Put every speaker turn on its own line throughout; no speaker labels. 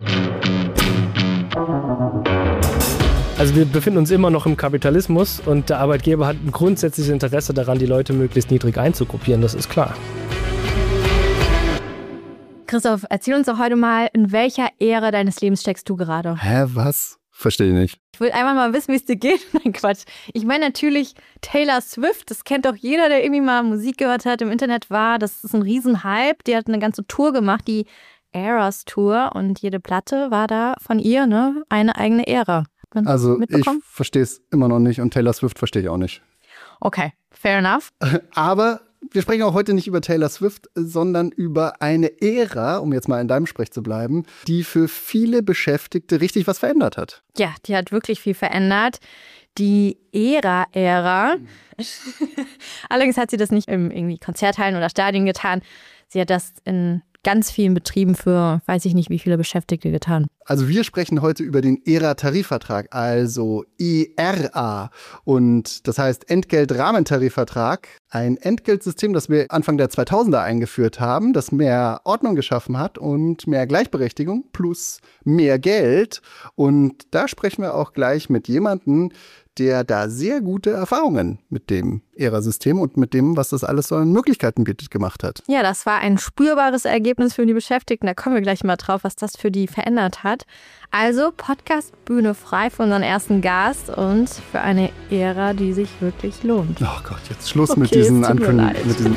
Also wir befinden uns immer noch im Kapitalismus und der Arbeitgeber hat ein grundsätzliches Interesse daran, die Leute möglichst niedrig einzugruppieren, das ist klar.
Christoph, erzähl uns doch heute mal, in welcher Ära deines Lebens steckst du gerade?
Hä, was? Verstehe ich nicht.
Ich will einfach mal wissen, wie es dir geht. Nein, Quatsch. Ich meine natürlich Taylor Swift. Das kennt doch jeder, der irgendwie mal Musik gehört hat, im Internet war. Das ist ein Riesenhype. Die hat eine ganze Tour gemacht, die Eras Tour. Und jede Platte war da von ihr, ne? Eine eigene Ära.
Also ich verstehe es immer noch nicht und Taylor Swift verstehe ich auch nicht.
Okay, fair enough.
Aber wir sprechen auch heute nicht über Taylor Swift, sondern über eine Ära, um jetzt mal in deinem Sprech zu bleiben, die für viele Beschäftigte richtig was verändert hat.
Ja, die hat wirklich viel verändert. Die Ära. Allerdings hat sie das nicht in irgendwie Konzerthallen oder Stadien getan. Sie hat das in ganz vielen Betrieben für weiß ich nicht wie viele Beschäftigte getan.
Also wir sprechen heute über den ERA-Tarifvertrag, also ERA. Und das heißt Entgeltrahmentarifvertrag. Ein Entgeltsystem, das wir Anfang der 2000er eingeführt haben, das mehr Ordnung geschaffen hat und mehr Gleichberechtigung plus mehr Geld. Und da sprechen wir auch gleich mit jemandem, der da sehr gute Erfahrungen mit dem ERA-System und mit dem, was das alles so an Möglichkeiten bietet, gemacht hat.
Ja, das war ein spürbares Ergebnis für die Beschäftigten. Da kommen wir gleich mal drauf, was das für die verändert hat. Also Podcast Bühne frei für unseren ersten Gast und für eine Ära, die sich wirklich lohnt.
Oh Gott, jetzt Schluss mit diesen Ankündigungen.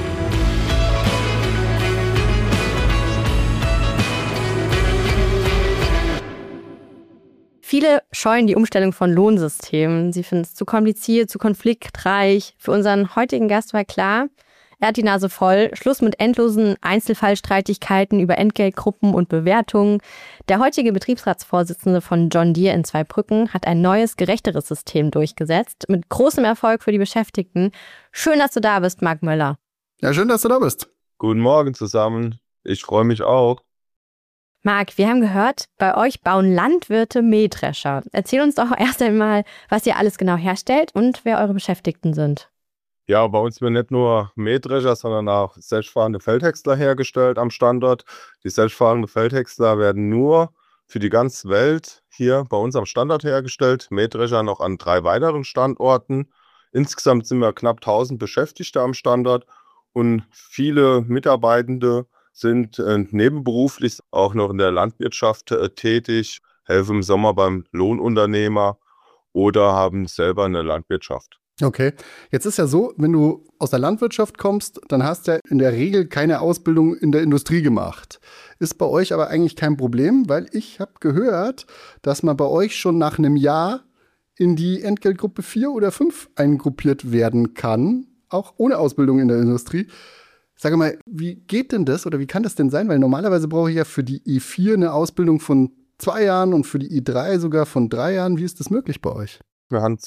Viele scheuen die Umstellung von Lohnsystemen. Sie finden es zu kompliziert, zu konfliktreich. Für unseren heutigen Gast war klar, er hat die Nase voll. Schluss mit endlosen Einzelfallstreitigkeiten über Entgeltgruppen und Bewertungen. Der heutige Betriebsratsvorsitzende von John Deere in Zweibrücken hat ein neues, gerechteres System durchgesetzt. Mit großem Erfolg für die Beschäftigten. Schön, dass du da bist, Marc Möller.
Ja, schön, dass du da bist.
Guten Morgen zusammen. Ich freue mich auch.
Marc, wir haben gehört, bei euch bauen Landwirte Mähdrescher. Erzähl uns doch erst einmal, was ihr alles genau herstellt und wer eure Beschäftigten sind.
Ja, bei uns werden nicht nur Mähdrescher, sondern auch selbstfahrende Feldhäcksler hergestellt am Standort. Die selbstfahrenden Feldhäcksler werden nur für die ganze Welt hier bei uns am Standort hergestellt. Mähdrescher noch an 3 weiteren Standorten. Insgesamt sind wir knapp 1000 Beschäftigte am Standort und viele Mitarbeitende sind nebenberuflich auch noch in der Landwirtschaft tätig, helfen im Sommer beim Lohnunternehmer oder haben selber eine Landwirtschaft.
Okay, jetzt ist ja so, wenn du aus der Landwirtschaft kommst, dann hast du ja in der Regel keine Ausbildung in der Industrie gemacht. Ist bei euch aber eigentlich kein Problem, weil ich habe gehört, dass man bei euch schon nach einem Jahr in die Entgeltgruppe 4 oder 5 eingruppiert werden kann, auch ohne Ausbildung in der Industrie. Sag mal, wie geht denn das oder wie kann das denn sein? Weil normalerweise brauche ich ja für die E4 eine Ausbildung von 2 Jahren und für die E3 sogar von 3 Jahren. Wie ist das möglich bei euch?
Wir haben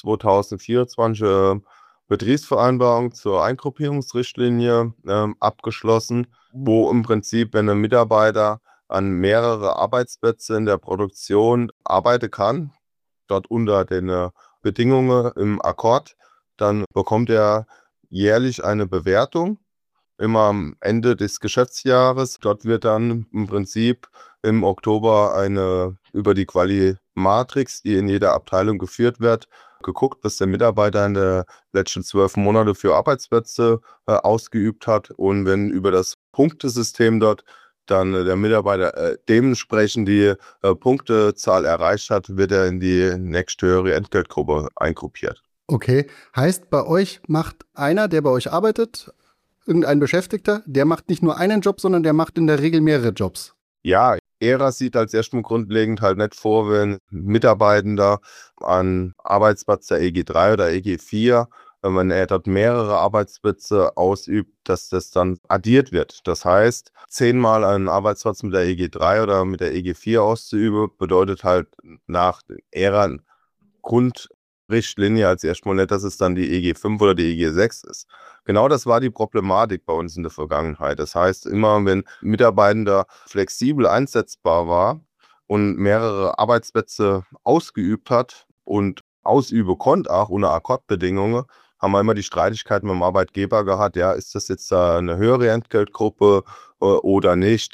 2024 Betriebsvereinbarung zur Eingruppierungsrichtlinie abgeschlossen, wo im Prinzip, wenn ein Mitarbeiter an mehrere Arbeitsplätze in der Produktion arbeiten kann, dort unter den Bedingungen im Akkord, dann bekommt er jährlich eine Bewertung. Immer am Ende des Geschäftsjahres. Dort wird dann im Prinzip im Oktober über die Quali-Matrix, die in jeder Abteilung geführt wird, geguckt, was der Mitarbeiter in den letzten 12 Monate für Arbeitsplätze ausgeübt hat. Und wenn über das Punktesystem dort dann der Mitarbeiter dementsprechend die Punktezahl erreicht hat, wird er in die nächsthöhere Entgeltgruppe eingruppiert.
Okay, heißt bei euch macht einer, der bei euch arbeitet, irgendein Beschäftigter, der macht nicht nur einen Job, sondern der macht in der Regel mehrere Jobs.
Ja, ERA sieht als erstmal grundlegend halt nicht vor, wenn ein Mitarbeitender an Arbeitsplatz der EG3 oder EG4, wenn er dort mehrere Arbeitsplätze ausübt, dass das dann addiert wird. Das heißt, 10-mal einen Arbeitsplatz mit der EG3 oder mit der EG4 auszuüben, bedeutet halt nach ERA Grundrichtlinie als erstmal nicht, dass es dann die EG5 oder die EG6 ist. Genau das war die Problematik bei uns in der Vergangenheit. Das heißt, immer wenn ein Mitarbeitender flexibel einsetzbar war und mehrere Arbeitsplätze ausgeübt hat und ausüben konnte, auch ohne Akkordbedingungen, haben wir immer die Streitigkeiten mit dem Arbeitgeber gehabt, ja, ist das jetzt eine höhere Entgeltgruppe oder nicht?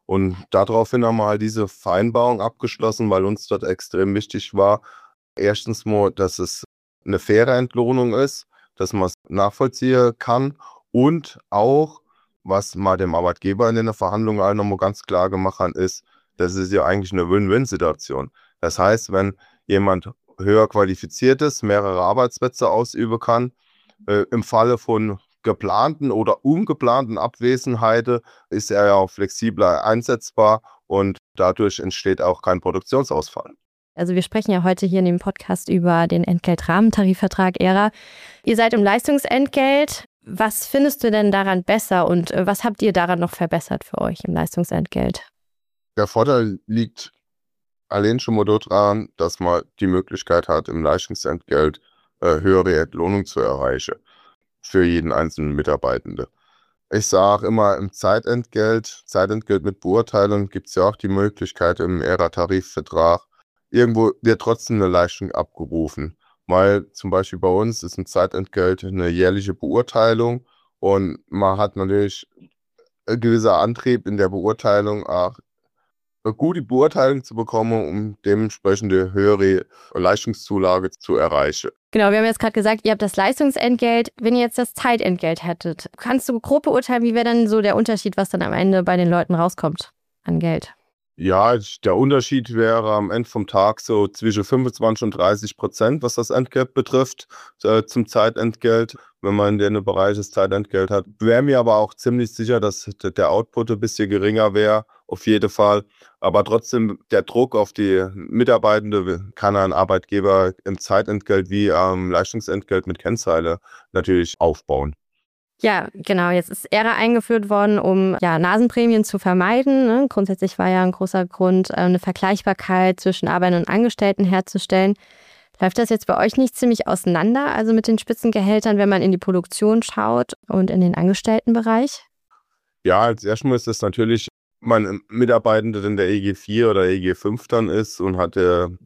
Und daraufhin haben wir halt diese Vereinbarung abgeschlossen, weil uns dort extrem wichtig war, erstens mal, dass es eine faire Entlohnung ist, dass man es nachvollziehen kann und auch, was mal dem Arbeitgeber in den Verhandlungen auch nochmal ganz klar gemacht hat, ist, das ist ja eigentlich eine Win-Win-Situation. Das heißt, wenn jemand höher qualifiziert ist, mehrere Arbeitsplätze ausüben kann, im Falle von geplanten oder ungeplanten Abwesenheiten ist er ja auch flexibler einsetzbar und dadurch entsteht auch kein Produktionsausfall.
Also wir sprechen ja heute hier in dem Podcast über den Entgeltrahmentarifvertrag ERA. Ihr seid im Leistungsentgelt. Was findest du denn daran besser und was habt ihr daran noch verbessert für euch im Leistungsentgelt?
Der Vorteil liegt allein schon mal daran, dass man die Möglichkeit hat, im Leistungsentgelt höhere Entlohnung zu erreichen für jeden einzelnen Mitarbeitenden. Ich sage immer, im Zeitentgelt mit Beurteilung gibt es ja auch die Möglichkeit im ERA-Tarifvertrag, irgendwo wird trotzdem eine Leistung abgerufen. Weil zum Beispiel bei uns ist ein Zeitentgelt eine jährliche Beurteilung und man hat natürlich ein gewisser Antrieb in der Beurteilung, auch eine gute Beurteilung zu bekommen, um dementsprechend eine höhere Leistungszulage zu erreichen.
Genau, wir haben jetzt gerade gesagt, ihr habt das Leistungsentgelt. Wenn ihr jetzt das Zeitentgelt hättet, kannst du grob beurteilen, wie wäre dann so der Unterschied, was dann am Ende bei den Leuten rauskommt an Geld?
Ja, der Unterschied wäre am Ende vom Tag so zwischen 25% und 30%, was das Entgelt betrifft, zum Zeitentgelt, wenn man in den Bereich das Zeitentgelt hat. Wäre mir aber auch ziemlich sicher, dass der Output ein bisschen geringer wäre, auf jeden Fall. Aber trotzdem, der Druck auf die Mitarbeitende kann ein Arbeitgeber im Zeitentgelt wie am Leistungsentgelt mit Kennzeile natürlich aufbauen.
Ja, genau. Jetzt ist ERA eingeführt worden, um Nasenprämien zu vermeiden. Ne? Grundsätzlich war ja ein großer Grund, eine Vergleichbarkeit zwischen Arbeitern und Angestellten herzustellen. Läuft das jetzt bei euch nicht ziemlich auseinander, also mit den Spitzengehältern, wenn man in die Produktion schaut und in den Angestelltenbereich?
Ja, als erstes ist es natürlich, man Mitarbeitender in der EG 4 oder EG 5 dann ist und hat im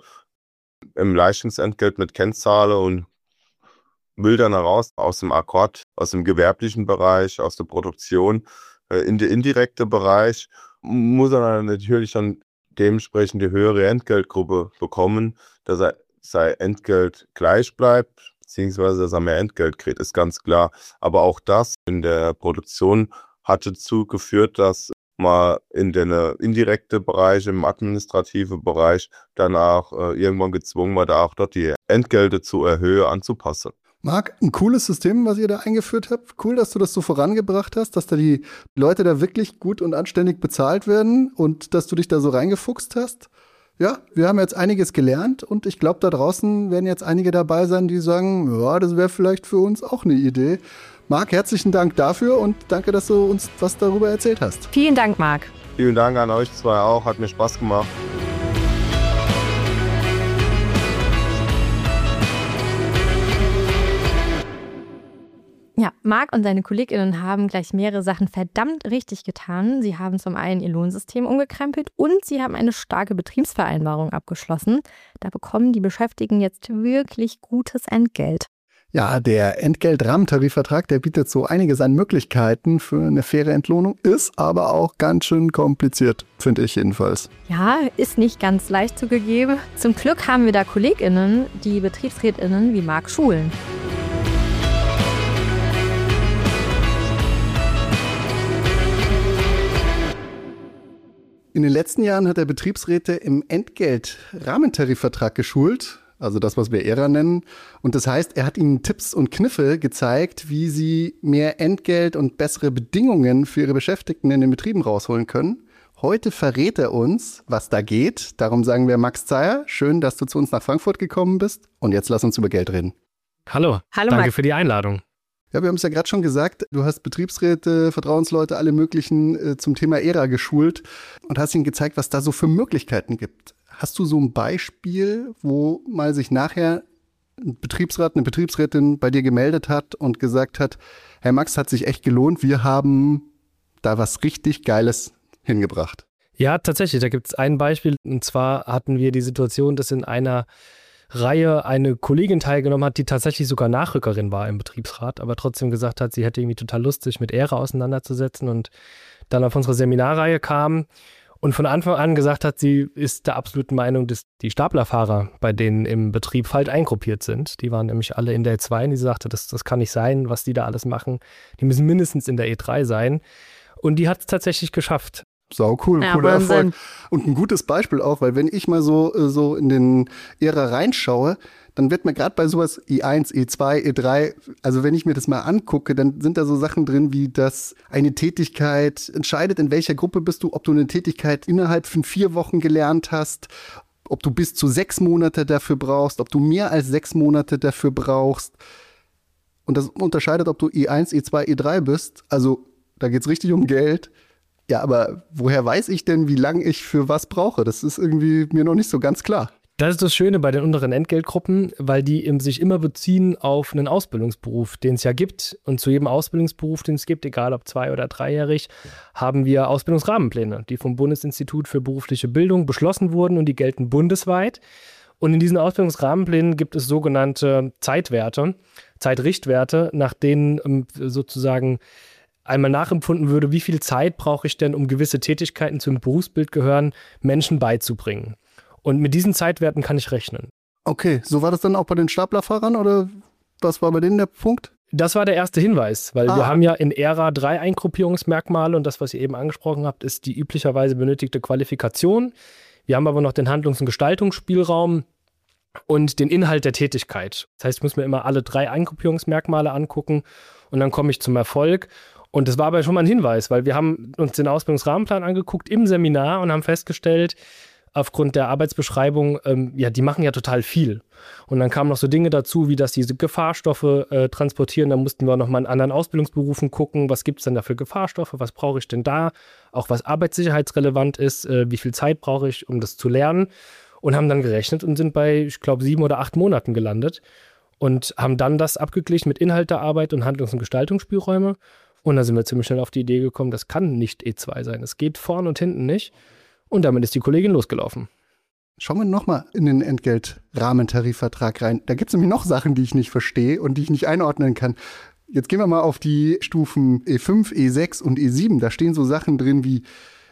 Leistungsentgelt mit Kennzahle und will dann heraus aus dem Akkord, aus dem gewerblichen Bereich, aus der Produktion, in den indirekten Bereich, muss er dann natürlich dann dementsprechend die höhere Entgeltgruppe bekommen, dass er sein Entgelt gleich bleibt, beziehungsweise dass er mehr Entgelt kriegt, ist ganz klar. Aber auch das in der Produktion hat dazu geführt, dass man in den indirekten Bereich, im administrativen Bereich, danach irgendwann gezwungen war, da auch dort die Entgelte zu erhöhen, anzupassen.
Marc, ein cooles System, was ihr da eingeführt habt. Cool, dass du das so vorangebracht hast, dass da die Leute da wirklich gut und anständig bezahlt werden und dass du dich da so reingefuchst hast. Ja, wir haben jetzt einiges gelernt und ich glaube, da draußen werden jetzt einige dabei sein, die sagen, ja, das wäre vielleicht für uns auch eine Idee. Marc, herzlichen Dank dafür und danke, dass du uns was darüber erzählt hast.
Vielen Dank, Marc.
Vielen Dank an euch zwei auch, hat mir Spaß gemacht.
Ja, Marc und seine KollegInnen haben gleich mehrere Sachen verdammt richtig getan. Sie haben zum einen ihr Lohnsystem umgekrempelt und sie haben eine starke Betriebsvereinbarung abgeschlossen. Da bekommen die Beschäftigten jetzt wirklich gutes Entgelt.
Ja, der Entgeltrahmentarifvertrag, der bietet so einiges an Möglichkeiten für eine faire Entlohnung, ist aber auch ganz schön kompliziert, finde ich jedenfalls.
Ja, ist nicht ganz leicht zugegeben. Zum Glück haben wir da KollegInnen, die BetriebsrätInnen wie Marc schulen.
In den letzten Jahren hat er Betriebsräte im Entgeltrahmentarifvertrag geschult, also das, was wir ERA nennen. Und das heißt, er hat ihnen Tipps und Kniffe gezeigt, wie sie mehr Entgelt und bessere Bedingungen für ihre Beschäftigten in den Betrieben rausholen können. Heute verrät er uns, was da geht. Darum sagen wir Max Zeyer, schön, dass du zu uns nach Frankfurt gekommen bist. Und jetzt lass uns über Geld reden.
Hallo, danke
Max.
für die Einladung.
Ja, wir haben es ja gerade schon gesagt, du hast Betriebsräte, Vertrauensleute, alle möglichen zum Thema ERA geschult und hast ihnen gezeigt, was da so für Möglichkeiten gibt. Hast du so ein Beispiel, wo mal sich nachher ein Betriebsrat, eine Betriebsrätin bei dir gemeldet hat und gesagt hat, Herr Max, hat sich echt gelohnt, wir haben da was richtig Geiles hingebracht?
Ja, tatsächlich, da gibt es ein Beispiel und zwar hatten wir die Situation, dass in einer Reihe eine Kollegin teilgenommen hat, die tatsächlich sogar Nachrückerin war im Betriebsrat, aber trotzdem gesagt hat, sie hätte irgendwie total Lust, sich mit Ära auseinanderzusetzen und dann auf unsere Seminarreihe kam und von Anfang an gesagt hat, sie ist der absoluten Meinung, dass die Staplerfahrer, bei denen im Betrieb falsch eingruppiert sind, die waren nämlich alle in der E2 und sie sagte, das kann nicht sein, was die da alles machen. Die müssen mindestens in der E3 sein. Und die hat es tatsächlich geschafft.
Sau cool,
Ja,
cooler
Wahnsinn.
Erfolg. Und ein gutes Beispiel auch, weil wenn ich mal so in den Ära reinschaue, dann wird mir gerade bei sowas E1, E2, E3, also wenn ich mir das mal angucke, dann sind da so Sachen drin, wie dass eine Tätigkeit entscheidet, in welcher Gruppe bist du, ob du eine Tätigkeit innerhalb von 4 Wochen gelernt hast, ob du bis zu 6 Monate dafür brauchst, ob du mehr als 6 Monate dafür brauchst. Und das unterscheidet, ob du E1, E2, E3 bist. Also da geht es richtig um Geld. Ja, aber woher weiß ich denn, wie lange ich für was brauche? Das ist irgendwie mir noch nicht so ganz klar.
Das ist das Schöne bei den unteren Entgeltgruppen, weil die sich immer beziehen auf einen Ausbildungsberuf, den es ja gibt. Und zu jedem Ausbildungsberuf, den es gibt, egal ob 2- oder 3-jährig, haben wir Ausbildungsrahmenpläne, die vom Bundesinstitut für berufliche Bildung beschlossen wurden und die gelten bundesweit. Und in diesen Ausbildungsrahmenplänen gibt es sogenannte Zeitwerte, Zeitrichtwerte, nach denen sozusagen einmal nachempfunden würde, wie viel Zeit brauche ich denn, um gewisse Tätigkeiten zum Berufsbild gehören, Menschen beizubringen. Und mit diesen Zeitwerten kann ich rechnen.
Okay, so war das dann auch bei den Staplerfahrern oder was war bei denen der Punkt?
Das war der erste Hinweis, weil wir haben ja in Ära 3 Eingruppierungsmerkmale und das, was ihr eben angesprochen habt, ist die üblicherweise benötigte Qualifikation. Wir haben aber noch den Handlungs- und Gestaltungsspielraum und den Inhalt der Tätigkeit. Das heißt, ich muss mir immer alle 3 Eingruppierungsmerkmale angucken und dann komme ich zum Erfolg. Und das war aber schon mal ein Hinweis, weil wir haben uns den Ausbildungsrahmenplan angeguckt im Seminar und haben festgestellt, aufgrund der Arbeitsbeschreibung, die machen ja total viel. Und dann kamen noch so Dinge dazu, wie dass diese Gefahrstoffe transportieren. Da mussten wir nochmal in anderen Ausbildungsberufen gucken, was gibt es denn da für Gefahrstoffe, was brauche ich denn da, auch was arbeitssicherheitsrelevant ist, wie viel Zeit brauche ich, um das zu lernen. Und haben dann gerechnet und sind bei, ich glaube, 7 oder 8 Monaten gelandet und haben dann das abgeglichen mit Inhalt der Arbeit und Handlungs- und Gestaltungsspielräume. Und da sind wir ziemlich schnell auf die Idee gekommen, das kann nicht E2 sein. Es geht vorn und hinten nicht. Und damit ist die Kollegin losgelaufen.
Schauen wir nochmal in den Entgeltrahmentarifvertrag rein. Da gibt es nämlich noch Sachen, die ich nicht verstehe und die ich nicht einordnen kann. Jetzt gehen wir mal auf die Stufen E5, E6 und E7. Da stehen so Sachen drin wie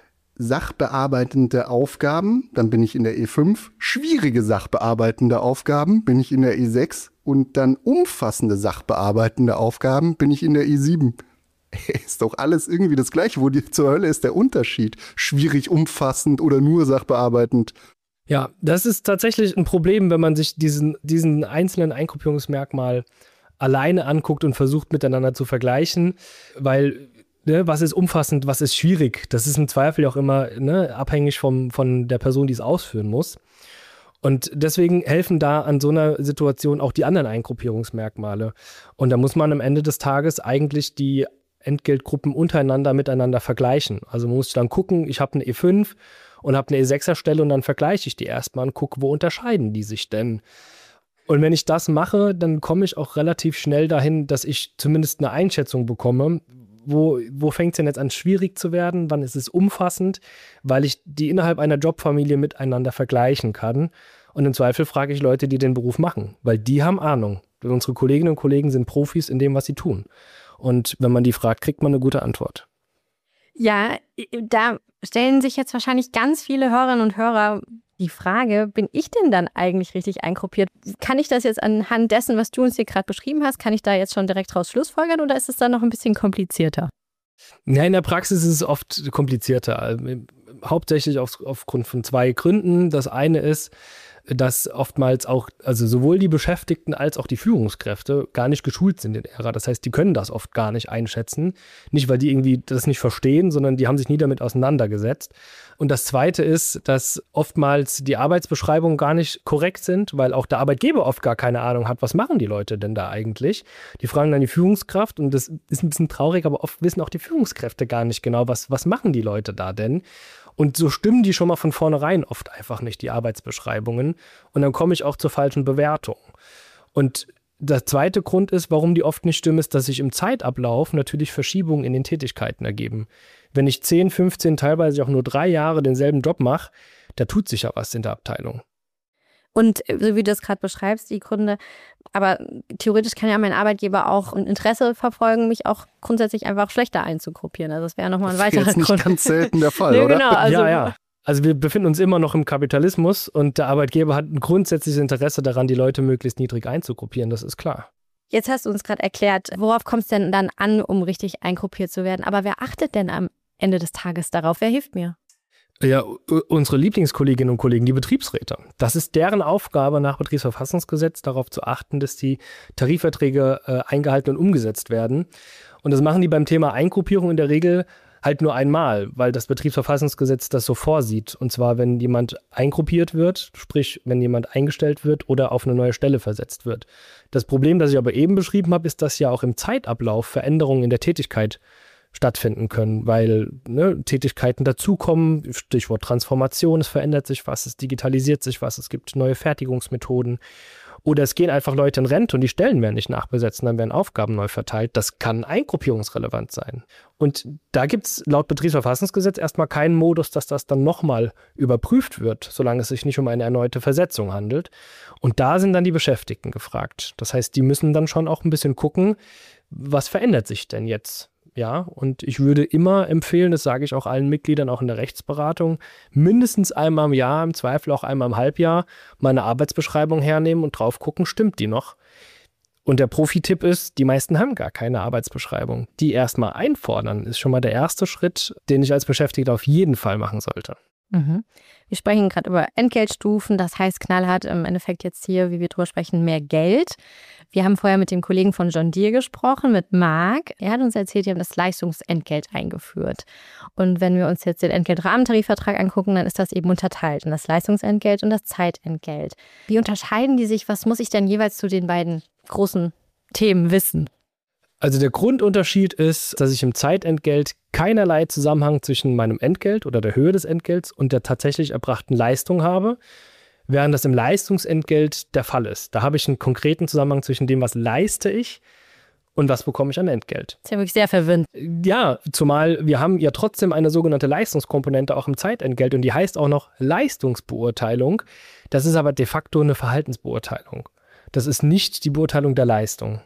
sachbearbeitende Aufgaben, dann bin ich in der E5. Schwierige sachbearbeitende Aufgaben bin ich in der E6. Und dann umfassende sachbearbeitende Aufgaben bin ich in der E7. Ist doch alles irgendwie das Gleiche. Zur Hölle ist der Unterschied? Schwierig, umfassend oder nur sachbearbeitend?
Ja, das ist tatsächlich ein Problem, wenn man sich diesen einzelnen Eingruppierungsmerkmal alleine anguckt und versucht miteinander zu vergleichen, weil was ist umfassend, was ist schwierig? Das ist im Zweifel auch immer abhängig von der Person, die es ausführen muss. Und deswegen helfen da an so einer Situation auch die anderen Eingruppierungsmerkmale. Und da muss man am Ende des Tages eigentlich die Entgeltgruppen untereinander miteinander vergleichen. Also man muss dann gucken, ich habe eine E5 und habe eine E6er-Stelle und dann vergleiche ich die erstmal und gucke, wo unterscheiden die sich denn? Und wenn ich das mache, dann komme ich auch relativ schnell dahin, dass ich zumindest eine Einschätzung bekomme, wo fängt es denn jetzt an, schwierig zu werden, wann ist es umfassend, weil ich die innerhalb einer Jobfamilie miteinander vergleichen kann. Und im Zweifel frage ich Leute, die den Beruf machen, weil die haben Ahnung. Unsere Kolleginnen und Kollegen sind Profis in dem, was sie tun. Und wenn man die fragt, kriegt man eine gute Antwort.
Ja, da stellen sich jetzt wahrscheinlich ganz viele Hörerinnen und Hörer die Frage, bin ich denn dann eigentlich richtig eingruppiert? Kann ich das jetzt anhand dessen, was du uns hier gerade beschrieben hast, kann ich da jetzt schon direkt raus schlussfolgern oder ist es dann noch ein bisschen komplizierter?
Ja, in der Praxis ist es oft komplizierter. Hauptsächlich aufgrund von 2 Gründen. Das eine ist, dass oftmals auch, also sowohl die Beschäftigten als auch die Führungskräfte gar nicht geschult sind in Ära. Das heißt, die können das oft gar nicht einschätzen. Nicht, weil die irgendwie das nicht verstehen, sondern die haben sich nie damit auseinandergesetzt. Und das Zweite ist, dass oftmals die Arbeitsbeschreibungen gar nicht korrekt sind, weil auch der Arbeitgeber oft gar keine Ahnung hat, was machen die Leute denn da eigentlich. Die fragen dann die Führungskraft und das ist ein bisschen traurig, aber oft wissen auch die Führungskräfte gar nicht genau, was machen die Leute da denn. Und so stimmen die schon mal von vornherein oft einfach nicht, die Arbeitsbeschreibungen. Und dann komme ich auch zur falschen Bewertung. Und der zweite Grund ist, warum die oft nicht stimmen, ist, dass sich im Zeitablauf natürlich Verschiebungen in den Tätigkeiten ergeben. Wenn ich 10, 15, teilweise auch nur 3 Jahre denselben Job mache, da tut sich ja was in der Abteilung.
Und so wie du das gerade beschreibst, die Gründe, aber theoretisch kann ja mein Arbeitgeber auch ein Interesse verfolgen, mich auch grundsätzlich einfach schlechter einzugruppieren. Also das wäre nochmal ein weiterer
Das ist jetzt
Grund.
nicht ganz selten der Fall,
Nee,
oder?
genau, also
Ja. Also wir befinden uns immer noch im Kapitalismus und der Arbeitgeber hat ein grundsätzliches Interesse daran, die Leute möglichst niedrig einzugruppieren, das ist klar.
Jetzt hast du uns gerade erklärt, worauf kommt es denn dann an, um richtig eingruppiert zu werden? Aber wer achtet denn am Ende des Tages darauf? Wer hilft mir?
Ja, unsere Lieblingskolleginnen und Kollegen, die Betriebsräte. Das ist deren Aufgabe nach Betriebsverfassungsgesetz, darauf zu achten, dass die Tarifverträge eingehalten und umgesetzt werden. Und das machen die beim Thema Eingruppierung in der Regel halt nur einmal, weil das Betriebsverfassungsgesetz das so vorsieht. Und zwar, wenn jemand eingruppiert wird, sprich, wenn jemand eingestellt wird oder auf eine neue Stelle versetzt wird. Das Problem, das ich aber eben beschrieben habe, ist, dass ja auch im Zeitablauf Veränderungen in der Tätigkeit stattfinden können, weil Tätigkeiten dazukommen, Stichwort Transformation, es verändert sich was, es digitalisiert sich was, es gibt neue Fertigungsmethoden oder es gehen einfach Leute in Rente und die Stellen werden nicht nachbesetzt, dann werden Aufgaben neu verteilt. Das kann eingruppierungsrelevant sein. Und da gibt es laut Betriebsverfassungsgesetz erstmal keinen Modus, dass das dann nochmal überprüft wird, solange es sich nicht um eine erneute Versetzung handelt. Und da sind dann die Beschäftigten gefragt. Das heißt, die müssen dann schon auch ein bisschen gucken, was verändert sich denn jetzt? Ja, und ich würde immer empfehlen, das sage ich auch allen Mitgliedern, auch in der Rechtsberatung, mindestens einmal im Jahr, im Zweifel auch einmal im Halbjahr, mal eine Arbeitsbeschreibung hernehmen und drauf gucken, stimmt die noch? Und der Profi-Tipp ist, die meisten haben gar keine Arbeitsbeschreibung. Die erstmal einfordern, ist schon mal der erste Schritt, den ich als Beschäftigter auf jeden Fall machen sollte.
Mhm. Wir sprechen gerade über Entgeltstufen, das heißt knallhart im Endeffekt jetzt hier, wie wir drüber sprechen, mehr Geld. Wir haben vorher mit dem Kollegen von John Deere gesprochen, mit Marc. Er hat uns erzählt, die haben das Leistungsentgelt eingeführt. Und wenn wir uns jetzt den Entgeltrahmentarifvertrag angucken, dann ist das eben unterteilt in das Leistungsentgelt und das Zeitentgelt. Wie unterscheiden die sich? Was muss ich denn jeweils zu den beiden großen Themen wissen?
Also der Grundunterschied ist, dass ich im Zeitentgelt keinerlei Zusammenhang zwischen meinem Entgelt oder der Höhe des Entgelts und der tatsächlich erbrachten Leistung habe, während das im Leistungsentgelt der Fall ist. Da habe ich einen konkreten Zusammenhang zwischen dem, was leiste ich und was bekomme ich an Entgelt.
Das ist ja wirklich sehr verwirrend.
Ja, zumal wir haben ja trotzdem eine sogenannte Leistungskomponente auch im Zeitentgelt und die heißt auch noch Leistungsbeurteilung. Das ist aber de facto eine Verhaltensbeurteilung. Das ist nicht die Beurteilung der Leistung.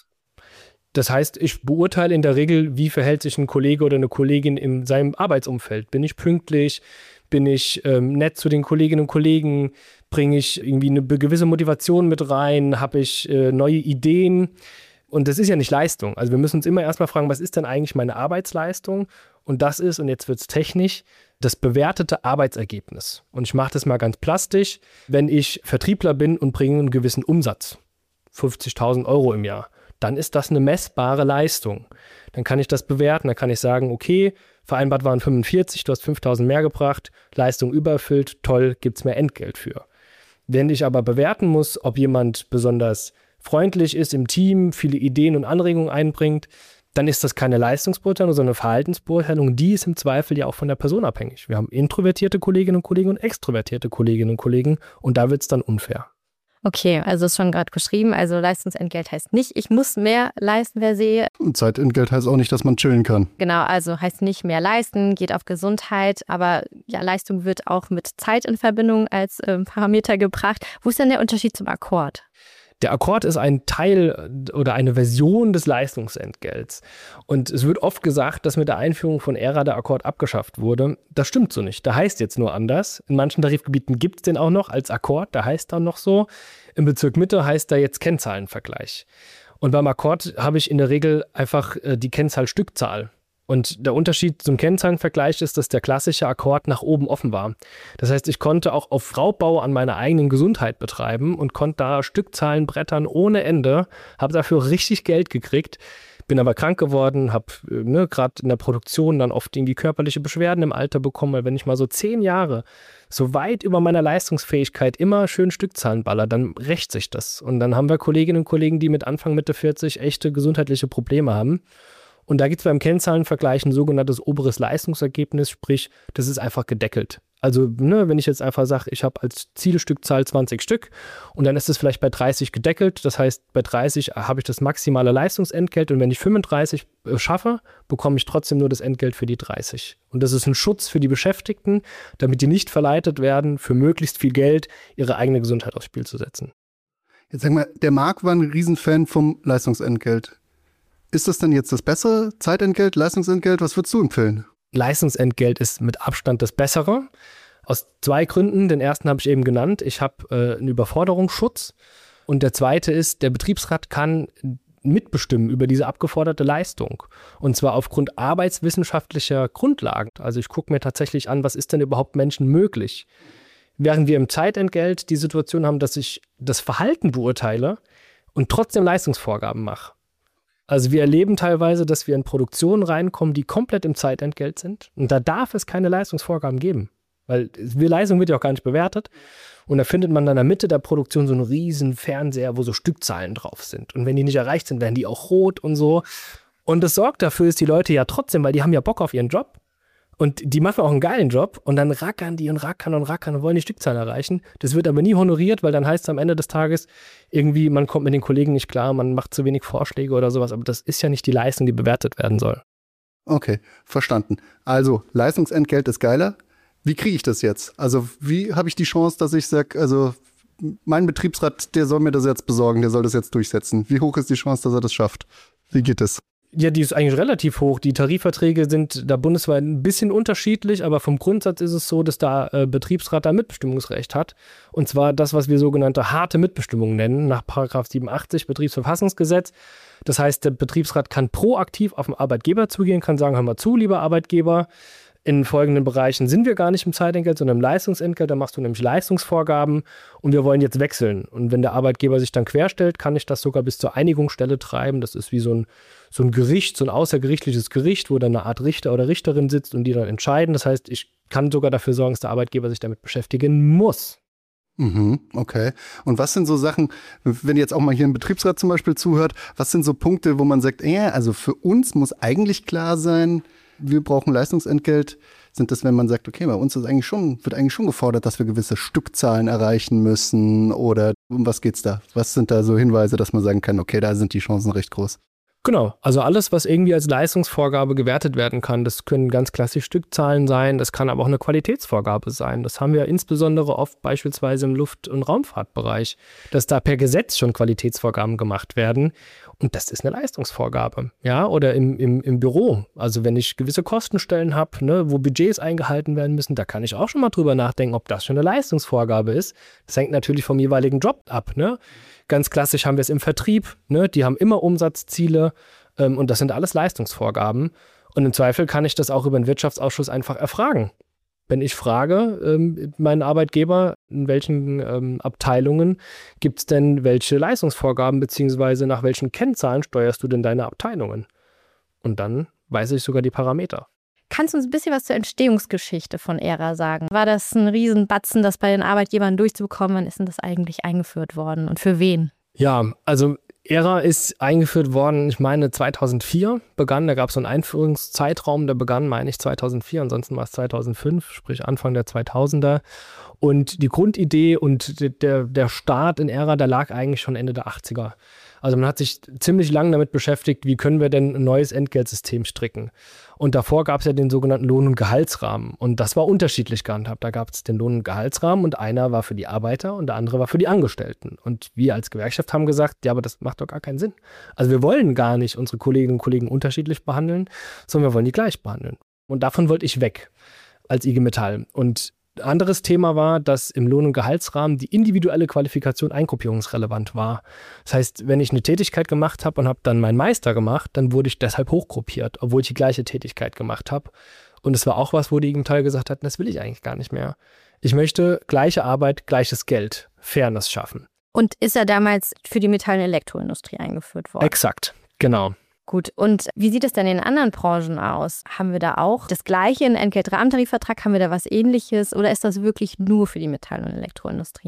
Das heißt, ich beurteile in der Regel, wie verhält sich ein Kollege oder eine Kollegin in seinem Arbeitsumfeld. Bin ich pünktlich? Bin ich nett zu den Kolleginnen und Kollegen? Bringe ich irgendwie eine gewisse Motivation mit rein? Habe ich neue Ideen? Und das ist ja nicht Leistung. Also wir müssen uns immer erstmal fragen, was ist denn eigentlich meine Arbeitsleistung? Und das ist, und jetzt wird es technisch, das bewertete Arbeitsergebnis. Und ich mache das mal ganz plastisch. Wenn ich Vertriebler bin und bringe einen gewissen Umsatz, 50.000 € im Jahr, dann ist das eine messbare Leistung. Dann kann ich das bewerten, dann kann ich sagen, okay, vereinbart waren 45, du hast 5.000 mehr gebracht, Leistung übererfüllt, toll, gibt es mehr Entgelt für. Wenn ich aber bewerten muss, ob jemand besonders freundlich ist im Team, viele Ideen und Anregungen einbringt, dann ist das keine Leistungsbeurteilung, sondern eine Verhaltensbeurteilung. Die ist im Zweifel ja auch von der Person abhängig. Wir haben introvertierte Kolleginnen und Kollegen und extrovertierte Kolleginnen und Kollegen und da wird es dann unfair.
Okay, also ist schon gerade geschrieben, also Leistungsentgelt heißt nicht, ich muss mehr leisten per se.
Und Zeitentgelt heißt auch nicht, dass man chillen kann.
Genau, also heißt nicht mehr leisten, geht auf Gesundheit, aber ja, Leistung wird auch mit Zeit in Verbindung als Parameter gebracht. Wo ist denn der Unterschied zum Akkord?
Der Akkord ist ein Teil oder eine Version des Leistungsentgelts. Und es wird oft gesagt, dass mit der Einführung von ERA der Akkord abgeschafft wurde. Das stimmt so nicht. Der heißt jetzt nur anders. In manchen Tarifgebieten gibt es den auch noch als Akkord. Der heißt dann noch so. Im Bezirk Mitte heißt er jetzt Kennzahlenvergleich. Und beim Akkord habe ich in der Regel einfach die Kennzahl Stückzahl. Und der Unterschied zum Kennzahlenvergleich ist, dass der klassische Akkord nach oben offen war. Das heißt, ich konnte auch auf Raubbau an meiner eigenen Gesundheit betreiben und konnte da Stückzahlen brettern ohne Ende, habe dafür richtig Geld gekriegt, bin aber krank geworden, habe gerade in der Produktion dann oft irgendwie körperliche Beschwerden im Alter bekommen, weil wenn ich mal so 10 Jahre so weit über meiner Leistungsfähigkeit immer schön Stückzahlen baller, dann rächt sich das. Und dann haben wir Kolleginnen und Kollegen, die mit Anfang, Mitte 40 echte gesundheitliche Probleme haben. Und da gibt es beim Kennzahlenvergleich ein sogenanntes oberes Leistungsergebnis, sprich, das ist einfach gedeckelt. Also wenn ich jetzt einfach sage, ich habe als Zielstückzahl 20 Stück und dann ist es vielleicht bei 30 gedeckelt. Das heißt, bei 30 habe ich das maximale Leistungsentgelt und wenn ich 35 schaffe, bekomme ich trotzdem nur das Entgelt für die 30. Und das ist ein Schutz für die Beschäftigten, damit die nicht verleitet werden, für möglichst viel Geld ihre eigene Gesundheit aufs Spiel zu setzen.
Jetzt sag mal, der Marc war ein Riesenfan vom Leistungsentgelt. Ist das denn jetzt das bessere Zeitentgelt, Leistungsentgelt? Was würdest du empfehlen?
Leistungsentgelt ist mit Abstand das Bessere. Aus 2 Gründen. Den ersten habe ich eben genannt. Ich habe einen Überforderungsschutz. Und der zweite ist, der Betriebsrat kann mitbestimmen über diese abgeforderte Leistung. Und zwar aufgrund arbeitswissenschaftlicher Grundlagen. Also ich gucke mir tatsächlich an, was ist denn überhaupt Menschen möglich. Während wir im Zeitentgelt die Situation haben, dass ich das Verhalten beurteile und trotzdem Leistungsvorgaben mache. Also wir erleben teilweise, dass wir in Produktionen reinkommen, die komplett im Zeitentgelt sind. Und da darf es keine Leistungsvorgaben geben. Weil Leistung wird ja auch gar nicht bewertet. Und da findet man dann in der Mitte der Produktion so einen riesen Fernseher, wo so Stückzahlen drauf sind. Und wenn die nicht erreicht sind, werden die auch rot und so. Und das sorgt dafür, dass die Leute ja trotzdem, weil die haben ja Bock auf ihren Job. Und die machen auch einen geilen Job und dann rackern die und wollen die Stückzahlen erreichen. Das wird aber nie honoriert, weil dann heißt es am Ende des Tages irgendwie, man kommt mit den Kollegen nicht klar, man macht zu wenig Vorschläge oder sowas. Aber das ist ja nicht die Leistung, die bewertet werden soll.
Okay, verstanden. Also Leistungsentgelt ist geiler. Wie kriege ich das jetzt? Also wie habe ich die Chance, dass ich sage, also mein Betriebsrat, der soll mir das jetzt besorgen, der soll das jetzt durchsetzen. Wie hoch ist die Chance, dass er das schafft? Wie geht es?
Ja, die ist eigentlich relativ hoch. Die Tarifverträge sind da bundesweit ein bisschen unterschiedlich, aber vom Grundsatz ist es so, dass da Betriebsrat da Mitbestimmungsrecht hat. Und zwar das, was wir sogenannte harte Mitbestimmung nennen, nach § 87 Betriebsverfassungsgesetz. Das heißt, der Betriebsrat kann proaktiv auf den Arbeitgeber zugehen, kann sagen, hör mal zu, lieber Arbeitgeber, in folgenden Bereichen sind wir gar nicht im Zeitentgelt, sondern im Leistungsentgelt. Da machst du nämlich Leistungsvorgaben und wir wollen jetzt wechseln. Und wenn der Arbeitgeber sich dann querstellt, kann ich das sogar bis zur Einigungsstelle treiben. Das ist wie so ein Gericht, so ein außergerichtliches Gericht, wo dann eine Art Richter oder Richterin sitzt und die dann entscheiden. Das heißt, ich kann sogar dafür sorgen, dass der Arbeitgeber sich damit beschäftigen muss.
Okay. Und was sind so Sachen, wenn jetzt auch mal hier ein Betriebsrat zum Beispiel zuhört, was sind so Punkte, wo man sagt, also für uns muss eigentlich klar sein, wir brauchen Leistungsentgelt? Sind das, wenn man sagt, okay, bei uns wird eigentlich schon gefordert, dass wir gewisse Stückzahlen erreichen müssen? Oder um was geht's da? Was sind da so Hinweise, dass man sagen kann, okay, da sind die Chancen recht groß?
Genau, also alles, was irgendwie als Leistungsvorgabe gewertet werden kann, das können ganz klassisch Stückzahlen sein, das kann aber auch eine Qualitätsvorgabe sein. Das haben wir insbesondere oft beispielsweise im Luft- und Raumfahrtbereich, dass da per Gesetz schon Qualitätsvorgaben gemacht werden und das ist eine Leistungsvorgabe. Ja, oder im Büro, also wenn ich gewisse Kostenstellen habe, wo Budgets eingehalten werden müssen, da kann ich auch schon mal drüber nachdenken, ob das schon eine Leistungsvorgabe ist. Das hängt natürlich vom jeweiligen Job ab, Ganz klassisch haben wir es im Vertrieb, die haben immer Umsatzziele und das sind alles Leistungsvorgaben. Und im Zweifel kann ich das auch über den Wirtschaftsausschuss einfach erfragen. Wenn ich frage, meinen Arbeitgeber, in welchen Abteilungen gibt es denn welche Leistungsvorgaben, beziehungsweise nach welchen Kennzahlen steuerst du denn deine Abteilungen? Und dann weiß ich sogar die Parameter.
Kannst du uns ein bisschen was zur Entstehungsgeschichte von ERA sagen? War das ein Riesenbatzen, das bei den Arbeitgebern durchzubekommen? Wann ist denn das eigentlich eingeführt worden und für wen?
Ja, also ERA ist eingeführt worden, ich meine 2004 begann, da gab es so einen Einführungszeitraum, der begann, meine ich, 2004, ansonsten war es 2005, sprich Anfang der 2000er. Und die Grundidee und der Start in ERA, der lag eigentlich schon Ende der 80er. Also man hat sich ziemlich lange damit beschäftigt, wie können wir denn ein neues Entgeltsystem stricken. Und davor gab es ja den sogenannten Lohn- und Gehaltsrahmen. Und das war unterschiedlich gehandhabt. Da gab es den Lohn- und Gehaltsrahmen und einer war für die Arbeiter und der andere war für die Angestellten. Und wir als Gewerkschaft haben gesagt, ja, aber das macht doch gar keinen Sinn. Also wir wollen gar nicht unsere Kolleginnen und Kollegen unterschiedlich behandeln, sondern wir wollen die gleich behandeln. Und davon wollte ich weg als IG Metall. Und anderes Thema war, dass im Lohn- und Gehaltsrahmen die individuelle Qualifikation eingruppierungsrelevant war. Das heißt, wenn ich eine Tätigkeit gemacht habe und habe dann meinen Meister gemacht, dann wurde ich deshalb hochgruppiert, obwohl ich die gleiche Tätigkeit gemacht habe. Und es war auch was, wo die IG Metall gesagt hat, das will ich eigentlich gar nicht mehr. Ich möchte gleiche Arbeit, gleiches Geld, Fairness schaffen.
Und ist er damals für die Metall- und Elektroindustrie eingeführt worden?
Exakt, genau.
Gut, und wie sieht es denn in anderen Branchen aus? Haben wir da auch das Gleiche, einen Entgeltrahmentarifvertrag? Haben wir da was Ähnliches oder ist das wirklich nur für die Metall- und Elektroindustrie?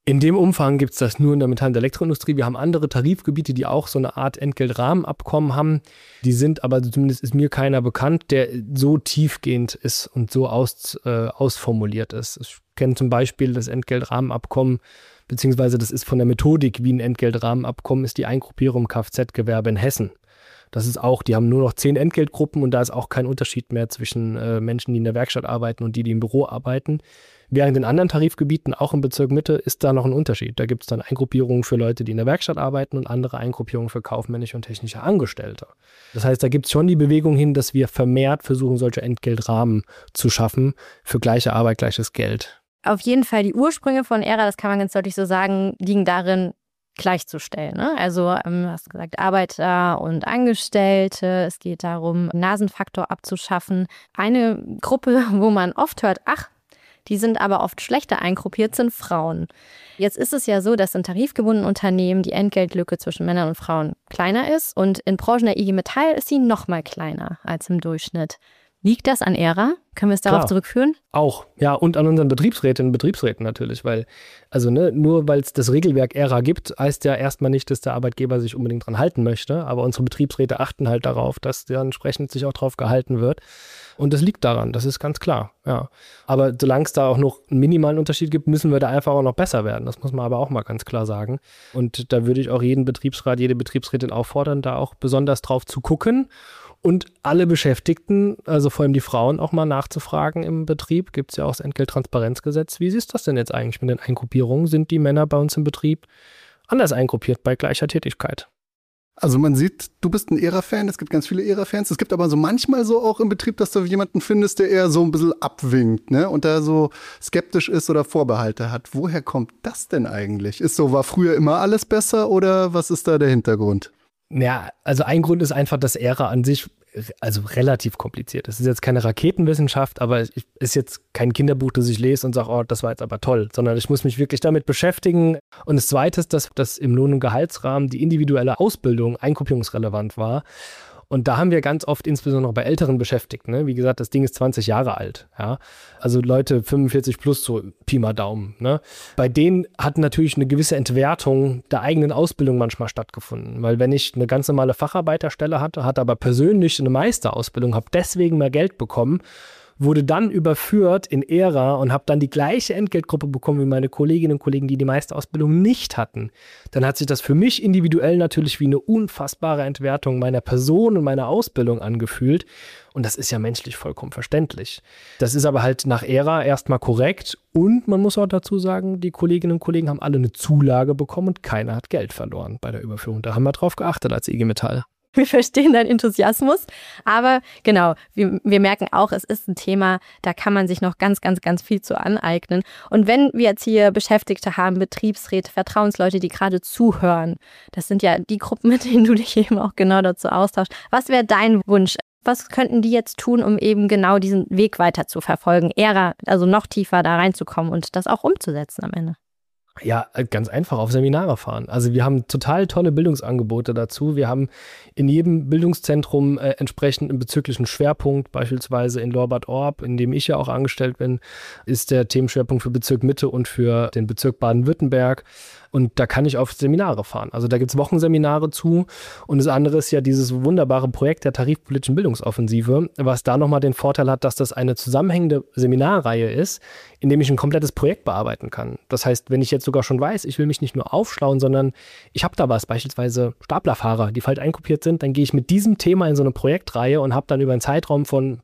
In dem Umfang gibt es das nur in der Metall- und Elektroindustrie. Wir haben andere Tarifgebiete, die auch so eine Art Entgeltrahmenabkommen haben. Die sind aber, zumindest ist mir keiner bekannt, der so tiefgehend ist und so ausformuliert ist. Ich kenne zum Beispiel das Entgeltrahmenabkommen, beziehungsweise das ist von der Methodik wie ein Entgeltrahmenabkommen, ist die Eingruppierung im Kfz-Gewerbe in Hessen. Das ist auch, die haben nur noch 10 Entgeltgruppen und da ist auch kein Unterschied mehr zwischen Menschen, die in der Werkstatt arbeiten und die im Büro arbeiten. Während in anderen Tarifgebieten, auch im Bezirk Mitte, ist da noch ein Unterschied. Da gibt es dann Eingruppierungen für Leute, die in der Werkstatt arbeiten und andere Eingruppierungen für kaufmännische und technische Angestellte. Das heißt, da gibt es schon die Bewegung hin, dass wir vermehrt versuchen, solche Entgeltrahmen zu schaffen für gleiche Arbeit, gleiches Geld.
Auf jeden Fall die Ursprünge von ERA, das kann man ganz deutlich so sagen, liegen darin, gleichzustellen. Ne? Also hast du gesagt, Arbeiter und Angestellte. Es geht darum, Nasenfaktor abzuschaffen. Eine Gruppe, wo man oft hört, ach, die sind aber oft schlechter eingruppiert, sind Frauen. Jetzt ist es ja so, dass in tarifgebundenen Unternehmen die Entgeltlücke zwischen Männern und Frauen kleiner ist und in Branchen der IG Metall ist sie noch mal kleiner als im Durchschnitt. Liegt das an ERA? Können wir es darauf zurückführen?
Auch, ja, und an unseren Betriebsrätinnen und Betriebsräten natürlich, weil, also nur weil es das Regelwerk ERA gibt, heißt ja erstmal nicht, dass der Arbeitgeber sich unbedingt dran halten möchte, aber unsere Betriebsräte achten halt darauf, dass der entsprechend sich auch drauf gehalten wird. Und das liegt daran, das ist ganz klar, ja. Aber solange es da auch noch einen minimalen Unterschied gibt, müssen wir da einfach auch noch besser werden. Das muss man aber auch mal ganz klar sagen. Und da würde ich auch jeden Betriebsrat, jede Betriebsrätin auffordern, da auch besonders drauf zu gucken. Und alle Beschäftigten, also vor allem die Frauen, auch mal nachzufragen im Betrieb. Gibt es ja auch das Entgelttransparenzgesetz. Wie ist das denn jetzt eigentlich mit den Eingruppierungen? Sind die Männer bei uns im Betrieb anders eingruppiert bei gleicher Tätigkeit?
Also man sieht, du bist ein ERA-Fan, es gibt ganz viele ERA-Fans. Es gibt aber so manchmal so auch im Betrieb, dass du jemanden findest, der eher so ein bisschen abwinkt, ne? Und da so skeptisch ist oder Vorbehalte hat. Woher kommt das denn eigentlich? War früher immer alles besser oder was ist da der Hintergrund?
Ja, also ein Grund ist einfach, dass ERA an sich also relativ kompliziert ist. Es ist jetzt keine Raketenwissenschaft, aber es ist jetzt kein Kinderbuch, das ich lese und sage, oh, das war jetzt aber toll, sondern ich muss mich wirklich damit beschäftigen. Und das Zweite ist, dass im Lohn- und Gehaltsrahmen die individuelle Ausbildung eingruppierungsrelevant war. Und da haben wir ganz oft, insbesondere bei älteren Beschäftigten, ne? Wie gesagt, das Ding ist 20 Jahre alt. Ja? Also Leute 45 plus, so Pi mal Daumen. Ne? Bei denen hat natürlich eine gewisse Entwertung der eigenen Ausbildung manchmal stattgefunden. Weil wenn ich eine ganz normale Facharbeiterstelle hatte aber persönlich eine Meisterausbildung, habe deswegen mehr Geld bekommen, wurde dann überführt in ERA und habe dann die gleiche Entgeltgruppe bekommen wie meine Kolleginnen und Kollegen, die die Meisterausbildung nicht hatten. Dann hat sich das für mich individuell natürlich wie eine unfassbare Entwertung meiner Person und meiner Ausbildung angefühlt. Und das ist ja menschlich vollkommen verständlich. Das ist aber halt nach ERA erstmal korrekt. Und man muss auch dazu sagen, die Kolleginnen und Kollegen haben alle eine Zulage bekommen und keiner hat Geld verloren bei der Überführung. Da haben wir drauf geachtet als IG Metall.
Wir verstehen deinen Enthusiasmus, aber genau, wir merken auch, es ist ein Thema, da kann man sich noch ganz, ganz, ganz viel zu aneignen. Und wenn wir jetzt hier Beschäftigte haben, Betriebsräte, Vertrauensleute, die gerade zuhören, das sind ja die Gruppen, mit denen du dich eben auch genau dazu austauschst. Was wäre dein Wunsch? Was könnten die jetzt tun, um eben genau diesen Weg weiter zu verfolgen, eher, also noch tiefer da reinzukommen und das auch umzusetzen am Ende?
Ja, ganz einfach auf Seminare fahren. Also wir haben total tolle Bildungsangebote dazu. Wir haben in jedem Bildungszentrum entsprechend einen bezirklichen Schwerpunkt, beispielsweise in Lorbert-Orb, in dem ich ja auch angestellt bin, ist der Themenschwerpunkt für Bezirk Mitte und für den Bezirk Baden-Württemberg. Und da kann ich auf Seminare fahren. Also da gibt es Wochenseminare zu. Und das andere ist ja dieses wunderbare Projekt der tarifpolitischen Bildungsoffensive, was da nochmal den Vorteil hat, dass das eine zusammenhängende Seminarreihe ist, in dem ich ein komplettes Projekt bearbeiten kann. Das heißt, wenn ich jetzt sogar schon weiß, ich will mich nicht nur aufschlauen, sondern ich habe da was, beispielsweise Staplerfahrer, die falsch eingruppiert sind, dann gehe ich mit diesem Thema in so eine Projektreihe und habe dann über einen Zeitraum von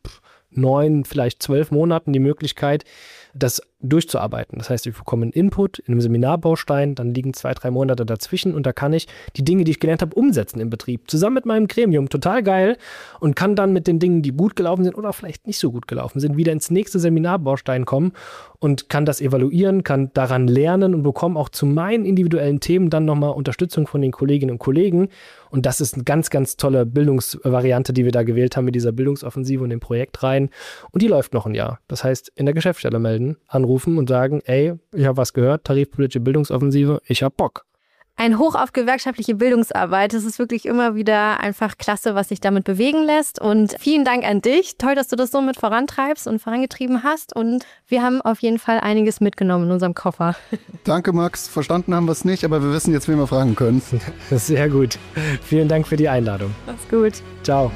9, vielleicht 12 Monaten die Möglichkeit, das durchzuarbeiten. Das heißt, ich bekomme einen Input in einem Seminarbaustein, dann liegen 2, 3 Monate dazwischen und da kann ich die Dinge, die ich gelernt habe, umsetzen im Betrieb. Zusammen mit meinem Gremium. Total geil. Und kann dann mit den Dingen, die gut gelaufen sind oder vielleicht nicht so gut gelaufen sind, wieder ins nächste Seminarbaustein kommen und kann das evaluieren, kann daran lernen und bekomme auch zu meinen individuellen Themen dann nochmal Unterstützung von den Kolleginnen und Kollegen. Und das ist eine ganz, ganz tolle Bildungsvariante, die wir da gewählt haben mit dieser Bildungsoffensive und dem Projekt rein. Und die läuft noch ein Jahr. Das heißt, in der Geschäftsstelle melden, anrufen und sagen, ey, ich habe was gehört, tarifpolitische Bildungsoffensive, ich hab Bock.
Ein Hoch auf gewerkschaftliche Bildungsarbeit. Es ist wirklich immer wieder einfach klasse, was sich damit bewegen lässt. Und vielen Dank an dich. Toll, dass du das so mit vorantreibst und vorangetrieben hast. Und wir haben auf jeden Fall einiges mitgenommen in unserem Koffer.
Danke, Max. Verstanden haben wir es nicht, aber wir wissen jetzt, wen wir fragen können.
Sehr gut. Vielen Dank für die Einladung.
Mach's gut.
Ciao.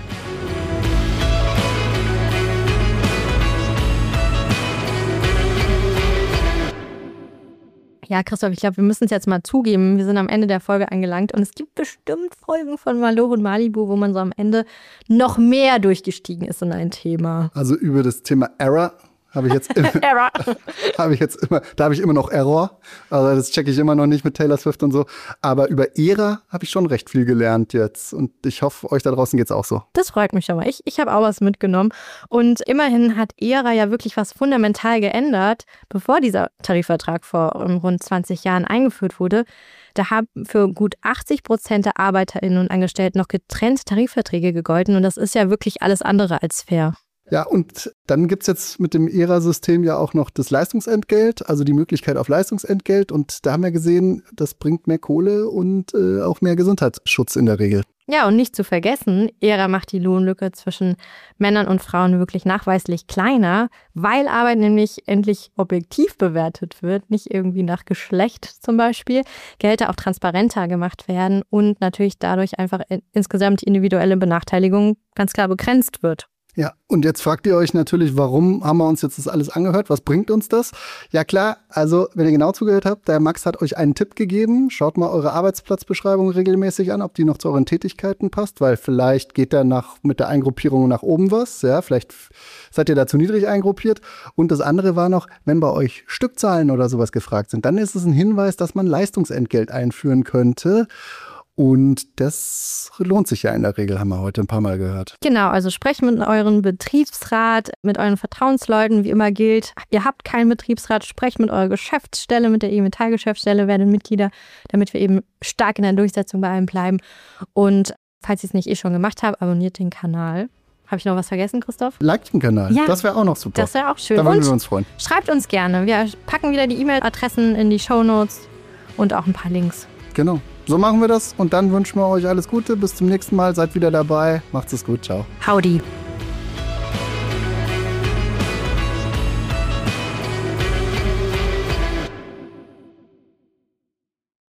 Ja, Christoph, ich glaube, wir müssen es jetzt mal zugeben. Wir sind am Ende der Folge angelangt und es gibt bestimmt Folgen von Malloch und Malibu, wo man so am Ende noch mehr durchgestiegen ist in ein Thema.
Also über das Thema Error habe ich jetzt
Error.
Da habe ich immer noch Error. Also das checke ich immer noch nicht mit Taylor Swift und so. Aber über Ära habe ich schon recht viel gelernt jetzt. Und ich hoffe, euch da draußen geht's auch so.
Das freut mich aber. Ich habe auch was mitgenommen. Und immerhin hat Ära ja wirklich was fundamental geändert, bevor dieser Tarifvertrag vor rund 20 Jahren eingeführt wurde. Da haben für gut 80% der ArbeiterInnen und Angestellten noch getrennte Tarifverträge gegolten. Und das ist ja wirklich alles andere als fair.
Ja, und dann gibt's jetzt mit dem ERA-System ja auch noch das Leistungsentgelt, also die Möglichkeit auf Leistungsentgelt. Und da haben wir gesehen, das bringt mehr Kohle und auch mehr Gesundheitsschutz in der Regel.
Ja, und nicht zu vergessen, ERA macht die Lohnlücke zwischen Männern und Frauen wirklich nachweislich kleiner, weil Arbeit nämlich endlich objektiv bewertet wird, nicht irgendwie nach Geschlecht zum Beispiel, Gehälter auch transparenter gemacht werden und natürlich dadurch einfach insgesamt die individuelle Benachteiligung ganz klar begrenzt wird.
Ja, und jetzt fragt ihr euch natürlich, warum haben wir uns jetzt das alles angehört? Was bringt uns das? Ja klar, also wenn ihr genau zugehört habt, der Max hat euch einen Tipp gegeben. Schaut mal eure Arbeitsplatzbeschreibung regelmäßig an, ob die noch zu euren Tätigkeiten passt, weil vielleicht geht da mit der Eingruppierung nach oben was. Ja, vielleicht seid ihr da zu niedrig eingruppiert. Und das andere war noch, wenn bei euch Stückzahlen oder sowas gefragt sind, dann ist es ein Hinweis, dass man Leistungsentgelt einführen könnte. Und das lohnt sich ja in der Regel, haben wir heute ein paar Mal gehört.
Genau, also sprecht mit eurem Betriebsrat, mit euren Vertrauensleuten, wie immer gilt. Ihr habt keinen Betriebsrat, sprecht mit eurer Geschäftsstelle, mit der IG Metall-Geschäftsstelle, werdet Mitglieder, damit wir eben stark in der Durchsetzung bei allem bleiben. Und falls ihr es nicht schon gemacht habt, abonniert den Kanal. Habe ich noch was vergessen, Christoph?
Liked den Kanal,
ja,
das wäre auch noch super.
Das wäre auch schön.
Da würden wir uns freuen.
Schreibt uns gerne. Wir packen wieder die E-Mail-Adressen in die Shownotes und auch ein paar Links.
Genau. So machen wir das und dann wünschen wir euch alles Gute. Bis zum nächsten Mal. Seid wieder dabei. Macht's es gut. Ciao.
Howdy.